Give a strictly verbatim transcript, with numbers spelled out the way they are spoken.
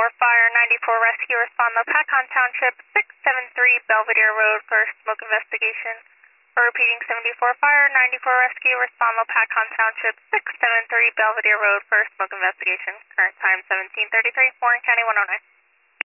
Fire ninety-four Rescue, respond Lopakon Township, six seven three Belvedere Road for smoke investigation. For repeating seventy-four Fire ninety-four Rescue, respond Lopakon Township, six seven three Belvedere Road for smoke investigation. Current time seventeen thirty-three, Warren County one oh nine.